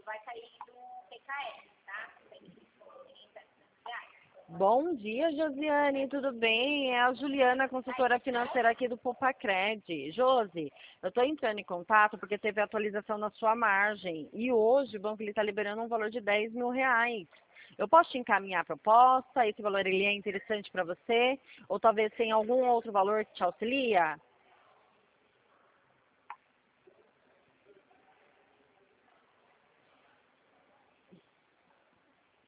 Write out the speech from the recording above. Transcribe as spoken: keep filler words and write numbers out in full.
vai sair do P K S, tá? Bom dia, Josiane, tudo bem? É a Juliana, consultora financeira aqui do Popacred. Josi, eu estou entrando em contato porque teve atualização na sua margem e hoje o banco está liberando um valor de dez mil reais. Eu posso te encaminhar a proposta? Esse valor ele é interessante para você? Ou talvez tenha algum outro valor que te auxilia?